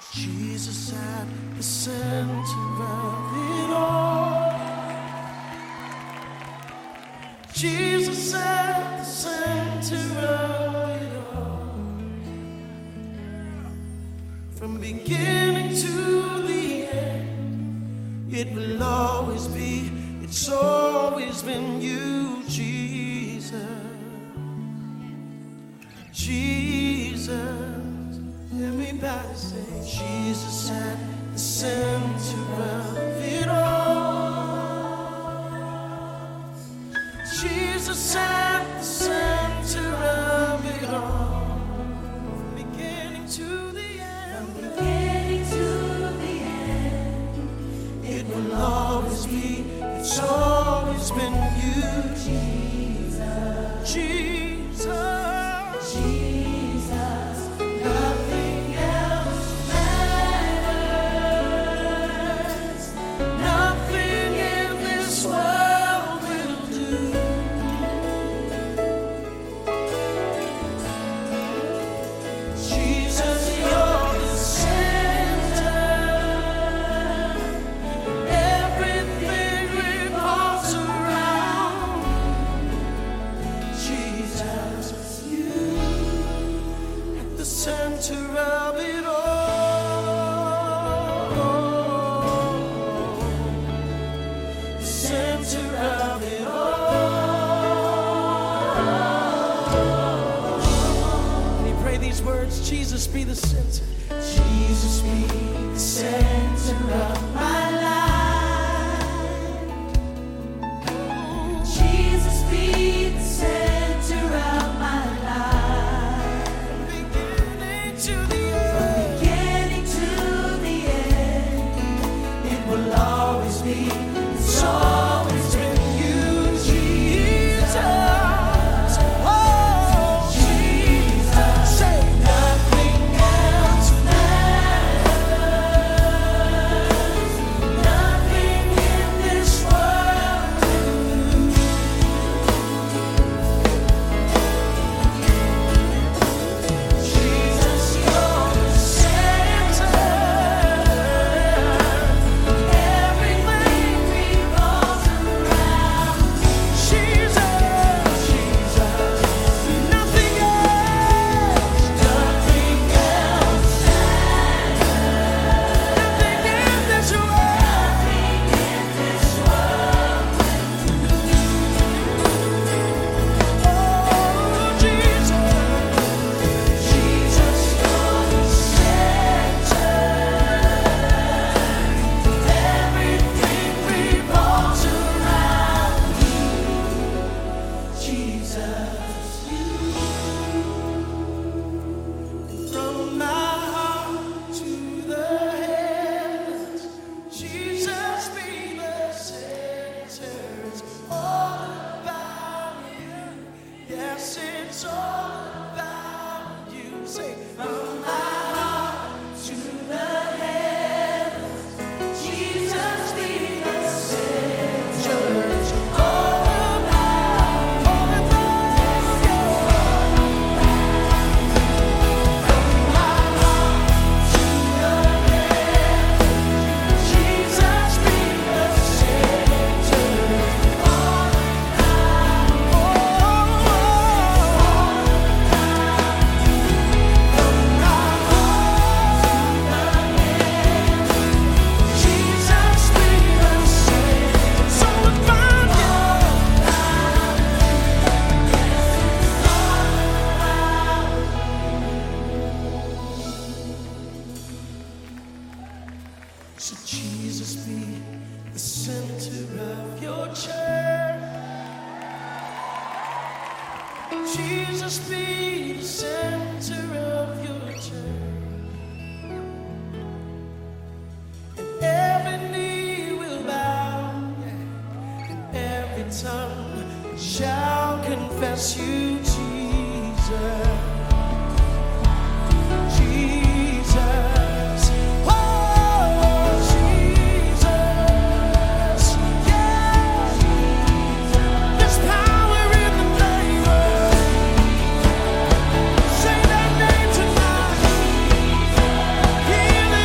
Jesus at the center of it all. Jesus at the center of it all. From beginning to the end, it will always be, it's always been you, Jesus. Jesus, everybody say, Jesus at the center of it all. Jesus at the center of it all. From beginning to the end, from beginning to the end, it will always be, it's always been you, Jesus. Jesus. Jesus, nothing else matters. Nothing in this world will do. Jesus, you're the center. Everything revolves around Jesus. The center of it all. The center of it all. Can you pray these words? Jesus be the center. Jesus be the center of my life. Jesus be the center of my life. To the end. From beginning to the end, it will always be, it's always been you, Jesus. Oh, Jesus. Say nothing else matters. Nothing in this world Jesus, you're the center. Everything revolves around Jesus. Jesus, nothing else matters. Nothing in this world. Oh, Jesus. Jesus, you're the center. Everything revolves around you, Jesus. From my heart to the heavens, Jesus be the center. It's all about you. Yes, it's all about you. Say, from my heart to the heavens, Jesus be the center. It's all about you. From my heart to the heavens, Jesus be the center. All so Jesus be the center of your church. Jesus be the center of your church. And every knee will bow, and every tongue shall confess you, Jesus. Jesus. Oh, Jesus. Yeah. There's power in the name. Say that name tonight. Healing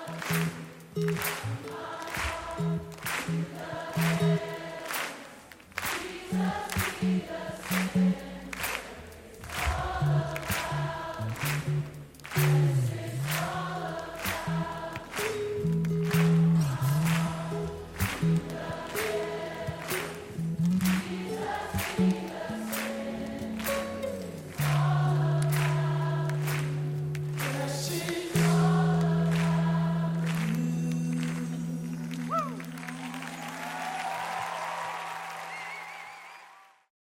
My heart.